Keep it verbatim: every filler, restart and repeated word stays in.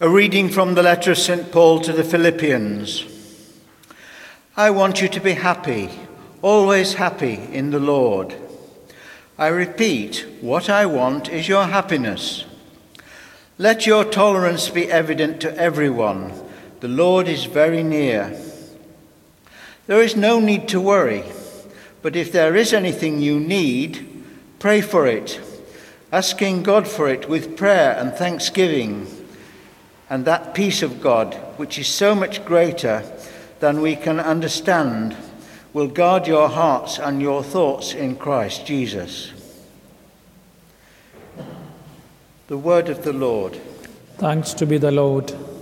A reading from the letter of Saint Paul to the Philippians. I want you to be happy, always happy in the Lord. I repeat, what I want is your happiness. Let your tolerance be evident to everyone. The Lord is very near. There is no need to worry, but if there is anything you need, pray for it, asking God for it with prayer and thanksgiving. And that peace of God, which is so much greater than we can understand, will guard your hearts and your thoughts in Christ Jesus. The word of the Lord. Thanks to be the Lord.